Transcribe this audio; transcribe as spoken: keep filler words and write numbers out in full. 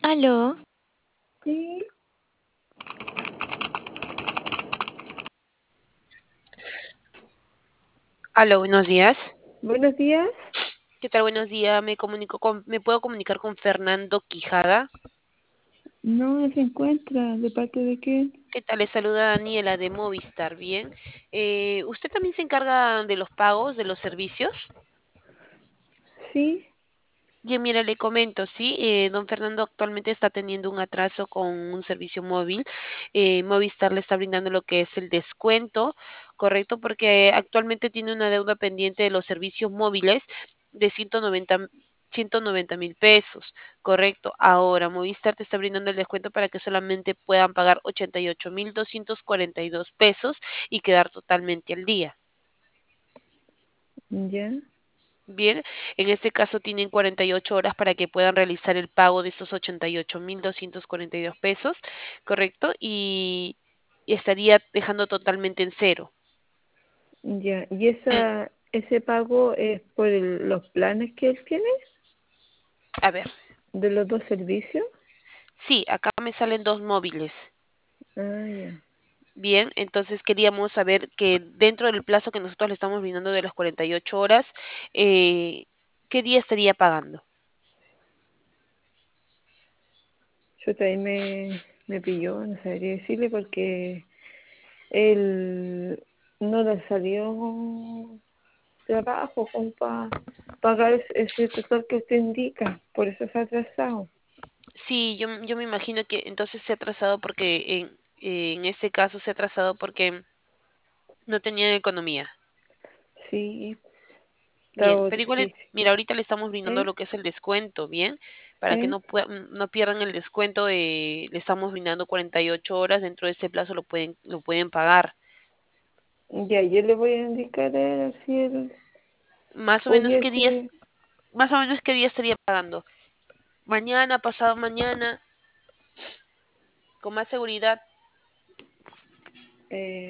Aló, Sí, aló, buenos días. buenos días. ¿Qué tal? Buenos días. Me comunico con, ¿me puedo comunicar con Fernando Quijada? No se encuentra. ¿De parte de quién? ¿Qué tal? Le saluda Daniela de Movistar. Bien. Eh, ¿usted también se encarga de los pagos de los servicios? Sí, Bien, mira, le comento, sí, eh, don Fernando actualmente está teniendo un atraso con un servicio móvil. Eh, Movistar le está brindando lo que es el descuento, ¿correcto? Porque actualmente tiene una deuda pendiente de los servicios móviles de ciento noventa, ciento noventa mil pesos, ¿correcto? Ahora, Movistar te está brindando el descuento para que solamente puedan pagar ochenta y ocho mil doscientos cuarenta y dos pesos y quedar totalmente al día. ya, Bien, en este caso tienen cuarenta y ocho horas para que puedan realizar el pago de esos ochenta y ocho mil doscientos cuarenta y dos pesos, ¿correcto? Y, y estaría dejando totalmente en cero. ya. ¿Y esa, ese pago es por el- los planes que él tiene A ver, de los dos servicios? sí, acá me salen dos móviles. Ah, ya. Bien, entonces queríamos saber que dentro del plazo que nosotros le estamos brindando de las cuarenta y ocho horas, eh, ¿qué día estaría pagando? Yo también me, me pilló, no sabría decirle porque él no le salió trabajo como para pagar ese, ese total que usted indica. Por eso se ha atrasado. Sí, yo, yo me imagino que entonces se ha atrasado porque en, en este caso se ha atrasado porque no tenían economía. Sí, Bien, estaba pero igual, eh, difícil. mira, ahorita le estamos brindando ¿Eh? lo que es el descuento, ¿bien? Para que ¿Eh? no, pue- mm, no pierdan el descuento, eh, le estamos brindando cuarenta y ocho horas, dentro de ese plazo lo pueden, lo pueden pagar. Ya, yo le voy a indicar a él si él Más o menos qué días, pudiese. más o menos qué día estaría pagando. Mañana, pasado mañana, con más seguridad. eh,